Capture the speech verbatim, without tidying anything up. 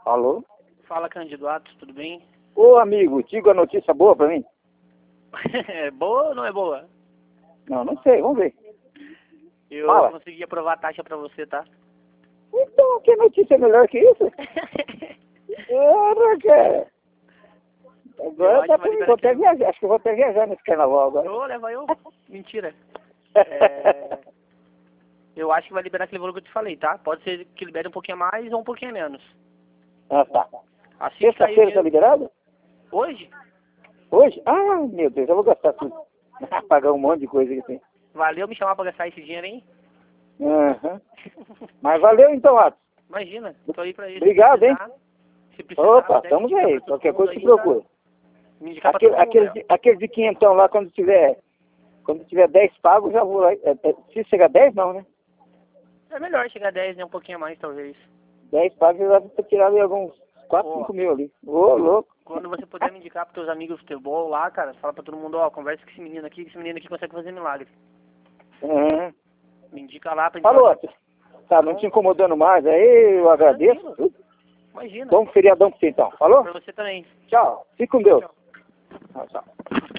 Alô? Fala, Cândido Atos, tudo bem? Ô, amigo, diga a notícia boa pra mim. É boa ou não é boa? Não, não sei, vamos ver. Eu Fala. consegui aprovar a taxa pra você, tá? Então, que notícia melhor que isso? Ora, cara. Agora acho dá que vai pra mim, liberar vou até aquele- viajar, acho que eu vou até viajar nesse carnaval agora. Ô, leva eu. Mentira. É, Eu acho que vai liberar aquele valor que eu te falei, tá? Pode ser que libere um pouquinho a mais ou um pouquinho a menos. Ah, tá. Assim que sair o Sexta-feira tá dinheiro... liberado? Hoje? Hoje? Ah, meu Deus, eu vou gastar tudo. Pagar um monte de coisa que tem. Valeu me chamar pra gastar esse dinheiro, hein? Aham. Mas valeu então, Atos. Imagina, tô aí pra isso. Obrigado, Se hein? precisar, Se precisar, Opa, até estamos me indicar aí. pra todo Qualquer mundo coisa aí, se procura. tá? Me indicar pra Aquele, todo mundo, aquele, ó. de- aquele de quinhentão lá, quando tiver, quando tiver dez pagos, já vou lá. É, é, se chegar dez, não, né? É melhor chegar a dez, né? Um pouquinho a mais, talvez. dez pagos, eu já vou tirar ali alguns quatro, Ó. cinco mil ali. Ô, louco. Quando você puder me indicar pros teus amigos do futebol lá, cara, fala pra todo mundo, ó, conversa com esse menino aqui, que esse menino aqui consegue fazer milagre. Uhum. Me indica lá pra gente Falou, falar. Atos. Tá, não te incomodando mais, aí eu agradeço. Tranquilo. Imagina. Bom feriadão pra você então. Falou? Pra você também. Tchau. Fique com Deus. Tchau, tchau.